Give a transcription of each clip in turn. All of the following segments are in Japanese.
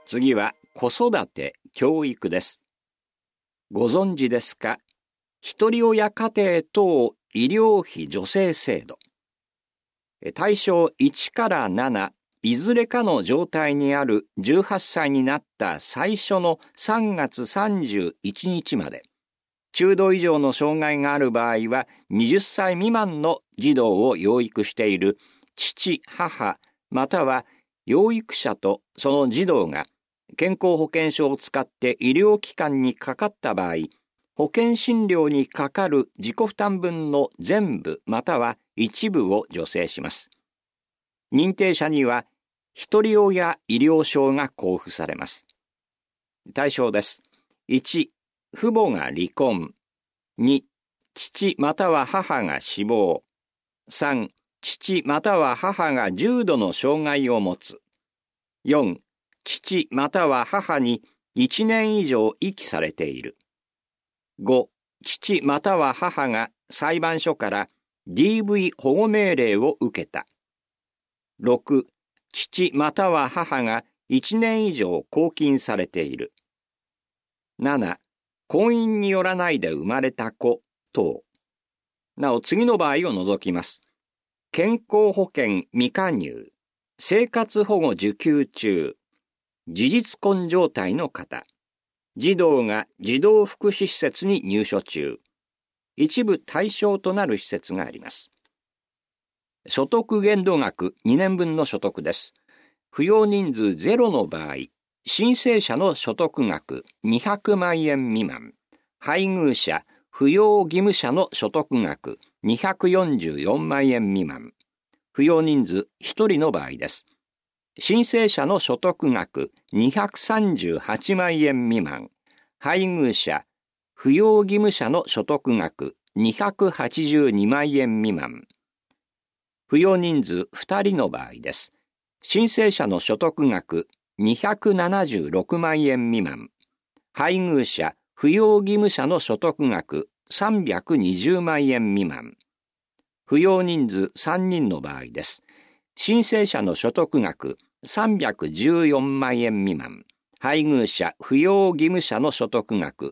次は子育て・教育です。ご存知ですか？一人親家庭等医療費助成制度。対象1から7、いずれかの状態にある18歳になった最初の3月31日まで、中度以上の障害がある場合は20歳未満の児童を養育している父・母、または養育者とその児童が健康保険証を使って医療機関にかかった場合、保険診療にかかる自己負担分の全部または一部を助成します。認定者には一人親医療証が交付されます。対象です。1、父母が離婚。2、父または母が死亡。3、父または母が重度の障害を持つ。4、父または母に1年以上遺棄されている。5、父または母が裁判所から DV 保護命令を受けた。6、父または母が1年以上拘禁されている。7、婚姻によらないで生まれた子等。なお次の場合を除きます。健康保険未加入、生活保護受給中、事実婚状態の方、児童が児童福祉施設に入所中、一部対象となる施設があります。所得限度額2年分の所得です。扶養人数0の場合、申請者の所得額200万円未満、配偶者、扶養義務者の所得額244万円未満、扶養人数1人の場合です。申請者の所得額238万円未満、配偶者、扶養義務者の所得額282万円未満、扶養人数2人の場合です。申請者の所得額276万円未満、配偶者、扶養義務者の所得額320万円未満、扶養人数3人の場合です。申請者の所得額314万円未満、配偶者、扶養義務者の所得額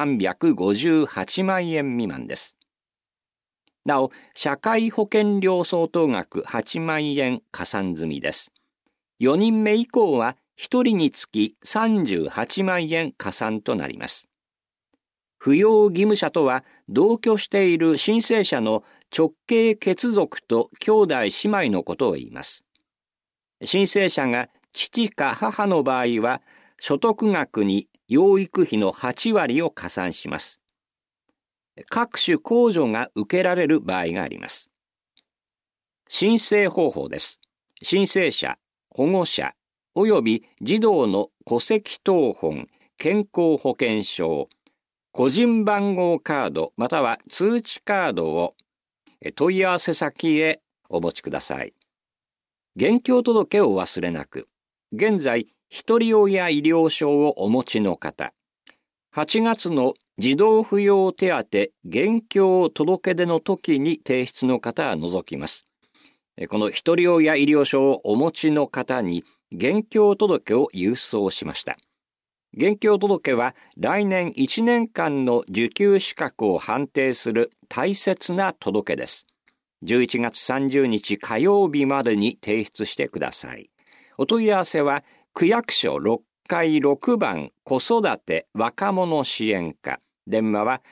358万円未満です。なお、社会保険料相当額8万円加算済みです。4人目以降は1人につき38万円加算となります。扶養義務者とは同居している申請者の直系血族と兄弟姉妹のことを言います。申請者が父か母の場合は所得額に養育費の8割を加算します。各種控除が受けられる場合があります。申請方法です。申請者、保護者、および児童の戸籍謄本、健康保険証、個人番号カードまたは通知カードを問い合わせ先へお持ちください。現況届をお忘れなく。現在、一人親医療証をお持ちの方、8月の児童扶養手当現況届出の時に提出の方は除きます。この一人親医療証をお持ちの方に現況届を郵送しました。現況届は来年1年間の受給資格を判定する大切な届けです。11月30日火曜日までに提出してください。お問い合わせは区役所6階6番子育て若者支援課、電話は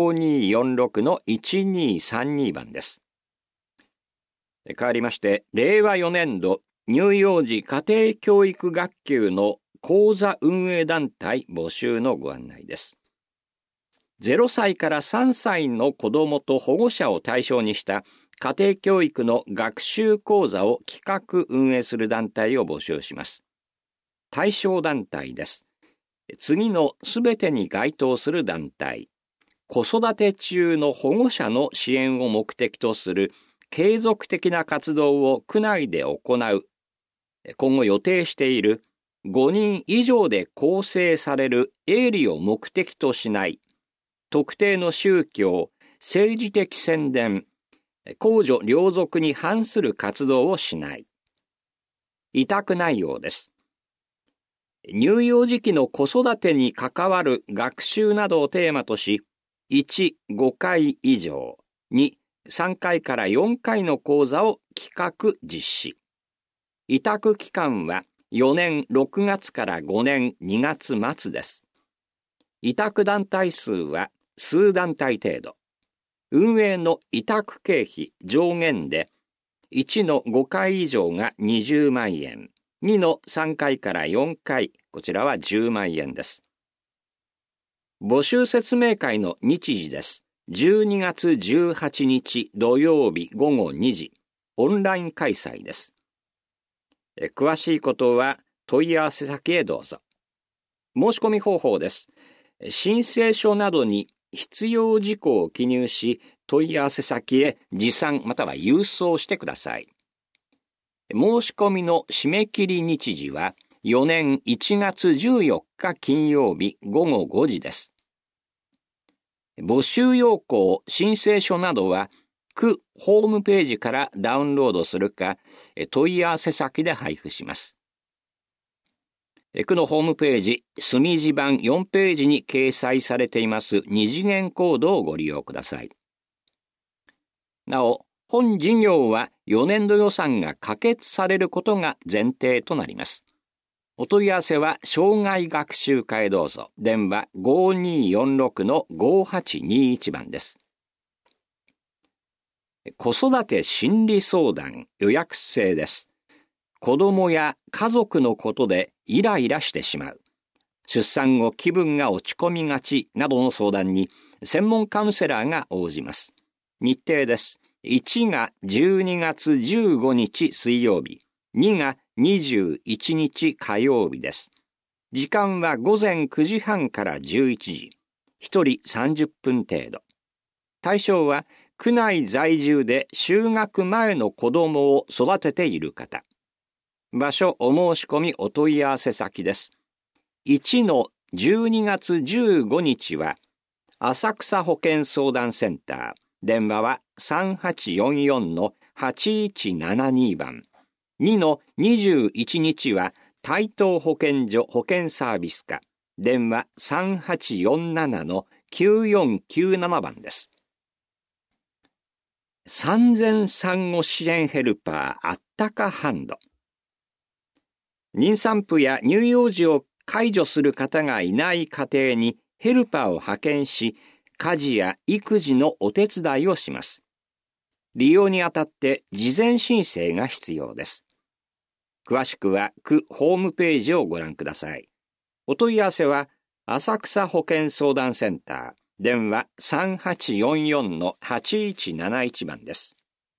5246-1232 番です。変わりまして、令和4年度乳幼児家庭教育学級の講座運営団体募集のご案内です。0歳から3歳の子どもと保護者を対象にした家庭教育の学習講座を企画運営する団体を募集します。対象団体です。次のすべてに該当する団体、子育て中の保護者の支援を目的とする継続的な活動を区内で行う、今後予定している5人以上で構成される営利を目的としない特定の宗教、政治的宣伝、公序良俗に反する活動をしない。委託内容です。 乳幼児期の子育てに関わる学習などをテーマとし、1、5回以上、2、3回から4回の講座を企画実施。委託期間は4年6月から5年2月末です。委託団体数は数団体程度。運営の委託経費上限で、1の5回以上が20万円、2の3回から4回、こちらは10万円です。募集説明会の日時です。12月18日土曜日午後2時、オンライン開催です。詳しいことは問い合わせ先へどうぞ。申し込み方法です。申請書などに必要事項を記入し、問い合わせ先へ持参または郵送してください。申し込みの締め切り日時は4年1月14日金曜日午後5時です。募集要項、申請書などは区ホームページからダウンロードするか、問い合わせ先で配布します。区のホームページ、墨字版4ページに掲載されています二次元コードをご利用ください。なお、本事業は4年度予算が可決されることが前提となります。お問い合わせは障害学習課へどうぞ。電話 5246-5821 番です。子育て心理相談予約制です。子供や家族のことでイライラしてしまう。出産後気分が落ち込みがちなどの相談に専門カウンセラーが応じます。日程です。1が12月15日水曜日、2が21日火曜日です。時間は午前9時半から11時、1人30分程度。対象は区内在住で就学前の子供を育てている方。場所お申し込みお問い合わせ先です。1の12月15日は浅草保健相談センター。電話は 3844-8172 番。2の21日は台東保健所保健サービス課。電話 3847-9497 番です。産前産後支援ヘルパーあったかハンド。妊産婦や乳幼児を介助する方がいない家庭にヘルパーを派遣し、家事や育児のお手伝いをします。利用にあたって事前申請が必要です。詳しくは区ホームページをご覧ください。お問い合わせは浅草保健相談センター、電話 3844-8171 番です。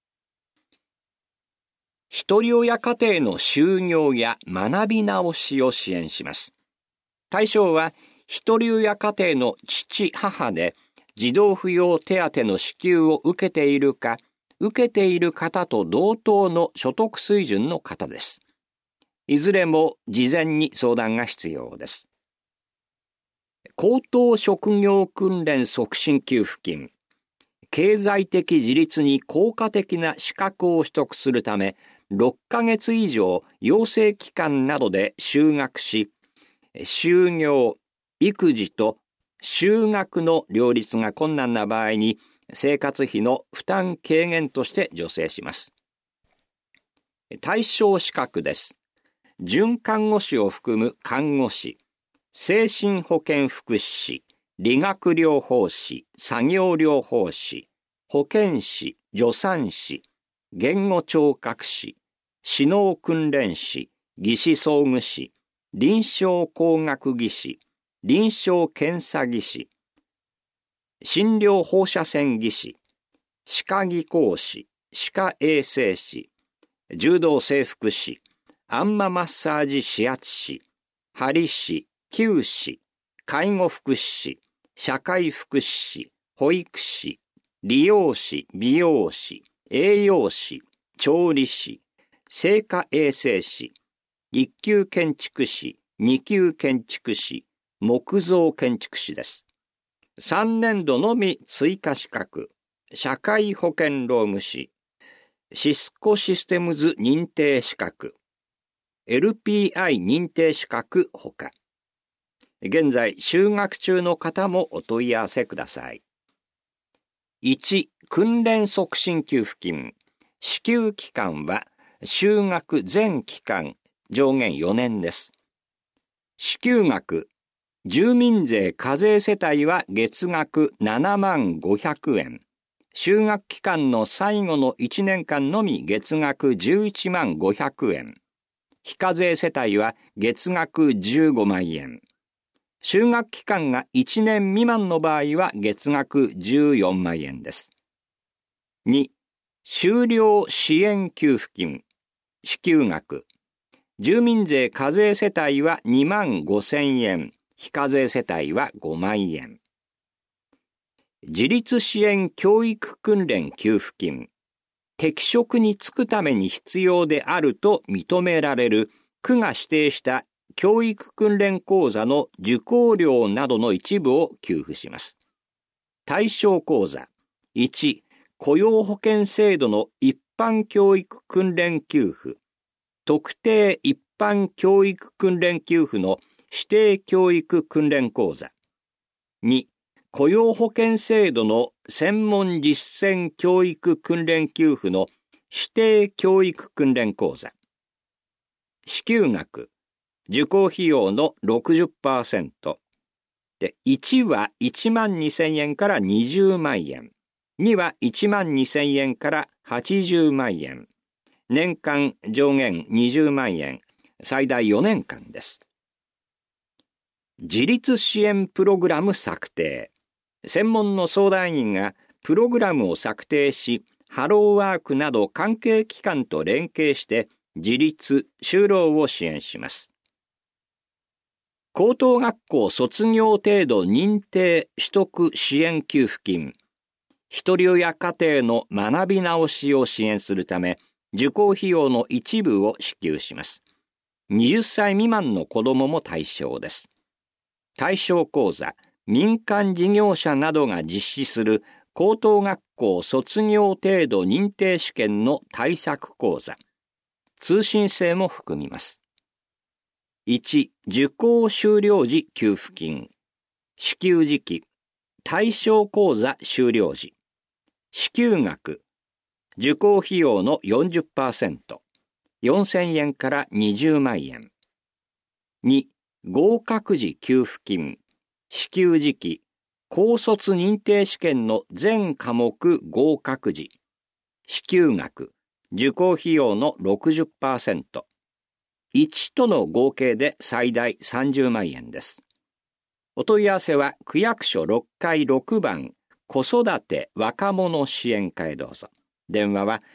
ひとり親家庭の就業や学び直しを支援します。対象はひとり親家庭の父・母で児童扶養手当の支給を受けているか、受けている方と同等の所得水準の方です。いずれも事前に相談が必要です。高等職業訓練促進給付金、経済的自立に効果的な資格を取得するため、6ヶ月以上養成機関などで就学し、就業、育児と就学の両立が困難な場合に生活費の負担軽減として助成します。対象資格です。准看護師を含む看護師、精神保健福祉士、理学療法士、作業療法士、保健師、助産師、言語聴覚士、指導訓練士、技師装具士、臨床工学技師、臨床検査技師、診療放射線技師、歯科技工士、歯科衛生士、柔道整復師、あんまマッサージ指圧師、針師、灸師、介護福祉士、社会福祉士、保育士、理容師、美容師、栄養士、調理師、生化衛生士、一級建築士、二級建築士、木造建築士です。3年度のみ追加資格、社会保険労務士、シスコシステムズ認定資格、 LPI 認定資格ほか。現在、就学中の方もお問い合わせください。1、訓練促進給付金。支給期間は、就学全期間、上限4年です。支給額、住民税課税世帯は月額75,500円。就学期間の最後の1年間のみ月額115,000円。非課税世帯は月額15万円。就学期間が1年未満の場合は月額14万円です。2、修了支援給付金。支給額。住民税課税世帯は25,000円。非課税世帯は5万円。自立支援教育訓練給付金。適職に就くために必要であると認められる区が指定した教育訓練講座の受講料などの一部を給付します。対象講座。1、雇用保険制度の一般教育訓練給付。特定一般教育訓練給付の指定教育訓練講座。2、雇用保険制度の専門実践教育訓練給付の指定教育訓練講座。支給額、受講費用の 60%。で、1は12,000円から20万円。2は12,000円から80万円。年間上限20万円。最大4年間です。自立支援プログラム策定。専門の相談員がプログラムを策定し、ハローワークなど関係機関と連携して自立・就労を支援します。高等学校卒業程度認定取得支援給付金。ひとり親家庭の学び直しを支援するため、受講費用の一部を支給します。20歳未満の子どもも対象です。対象講座。民間事業者などが実施する高等学校卒業程度認定試験の対策講座。通信制も含みます。1、受講修了時給付金。支給時期。対象講座修了時。支給額。受講費用の 40%。4,000円から20万円。2、合格時給付金。支給時期、高卒認定試験の全科目合格時、支給額、受講費用の 60%、1との合計で最大30万円です。お問い合わせは区役所6階6番子育て若者支援課へどうぞ。電話は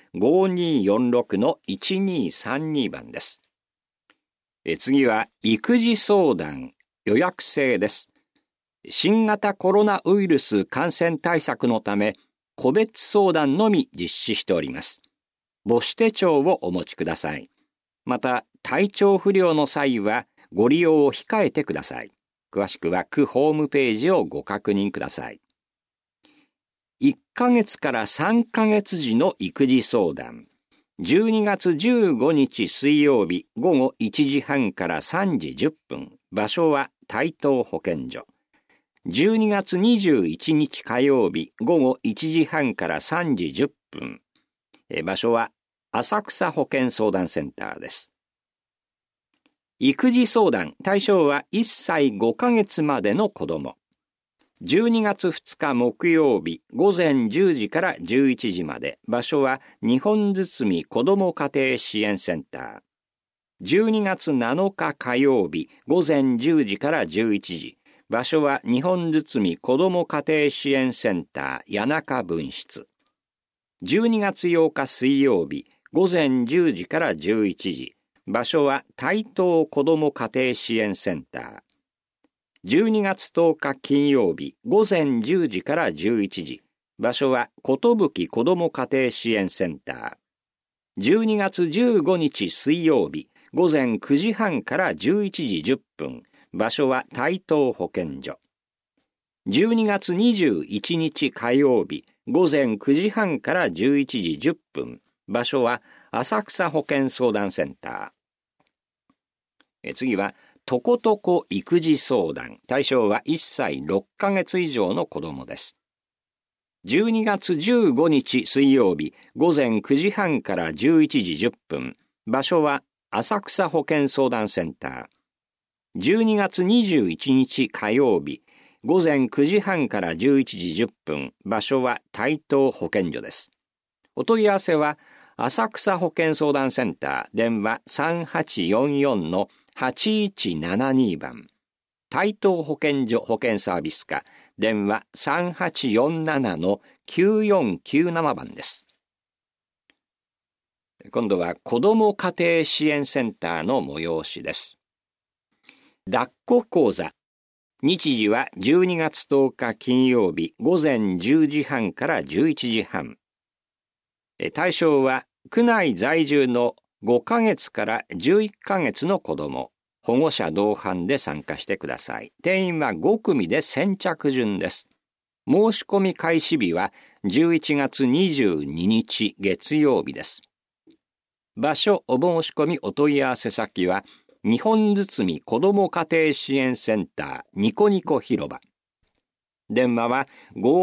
5246-1232 番です。次は育児相談予約制です。新型コロナウイルス感染対策のため、個別相談のみ実施しております。母子手帳をお持ちください。また、体調不良の際はご利用を控えてください。詳しくは区ホームページをご確認ください。1ヶ月から3ヶ月時の育児相談。12月15日水曜日午後1時半から3時10分。場所は台東保健所。12月21日火曜日午後1時半から3時10分。場所は浅草保健相談センターです。育児相談対象は1歳5ヶ月までの子ども。12月2日木曜日午前10時から11時まで。場所は日本堤子ども家庭支援センター。12月7日火曜日午前10時から11時。場所は日本堤子ども家庭支援センター谷中分室。12月8日水曜日午前10時から11時。場所は台東子ども家庭支援センター。12月10日金曜日午前10時から11時。場所は寿子ども家庭支援センター。12月15日水曜日午前9時半から11時10分。場所は台東保健所。12月21日火曜日午前9時半から11時10分。場所は浅草保健相談センター。 次は、とことこ育児相談。対象は1歳6ヶ月以上の子供です。12月15日水曜日、午前9時半から11時10分。場所は浅草保健相談センター。12月21日火曜日、午前9時半から11時10分。場所は台東保健所です。お問い合わせは、浅草保健相談センター、電話 3844-8172 番。台東保健所保健サービス課、電話 3847-9497 番です。今度は子ども家庭支援センターの催しです。抱っこ講座。日時は12月10日金曜日、午前10時半から11時半。対象は、区内在住の5ヶ月から11ヶ月の子供、保護者同伴で参加してください。定員は5組で先着順です。申し込み開始日は11月22日月曜日です。場所、お申し込みお問い合わせ先は、日本堤子ども家庭支援センターニコニコ広場。電話は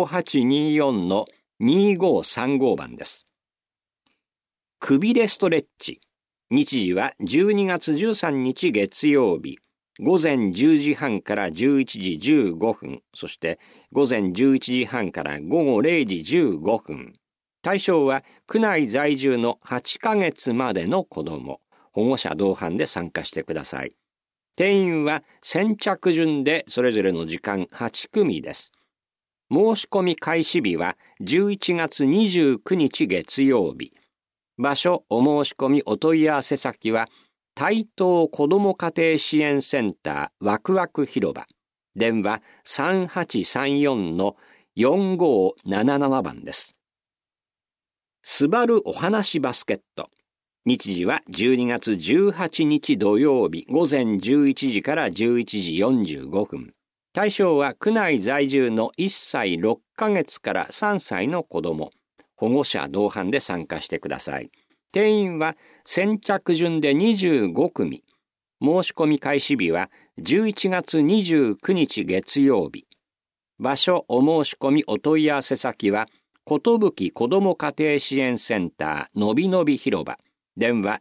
5824-2535 番です。くびれストレッチ。日時は12月13日月曜日、午前10時半から11時15分、そして午前11時半から午後0時15分。対象は区内在住の8ヶ月までの子ども、保護者同伴で参加してください。定員は先着順でそれぞれの時間8組です。申し込み開始日は11月29日月曜日。場所、お申し込みお問い合わせ先は、台東子ども家庭支援センターわくわく広場。電話 3834-4577 番です。すばるお話バスケット。日時は12月18日土曜日、午前11時から11時45分。対象は区内在住の1歳6ヶ月から3歳の子ども。保護者同伴で参加してください。定員は先着順で25組。申し込み開始日は11月29日月曜日。場所、お申し込みお問い合わせ先は、ことぶき子ども家庭支援センターのびのび広場。電話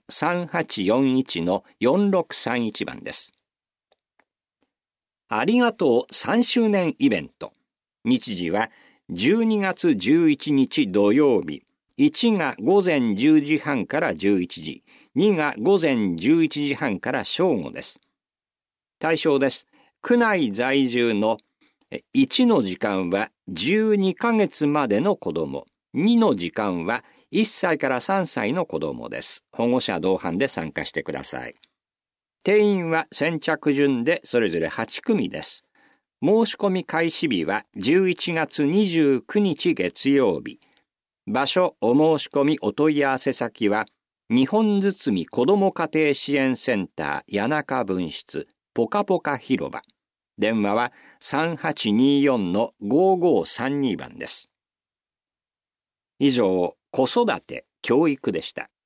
3841-4631 番です。ありがとう3周年イベント。日時は12月11日土曜日、1が午前10時半から11時、2が午前11時半から正午です。対象です。区内在住の1の時間は12ヶ月までの子供、2の時間は1歳から3歳の子供です。保護者同伴で参加してください。定員は先着順でそれぞれ8組です。申し込み開始日は11月29日月曜日。場所、お申し込みお問い合わせ先は、日本堤子ども家庭支援センター谷中分室ぽかぽか広場。電話は 3824-5532 番です。以上、子育て教育でした。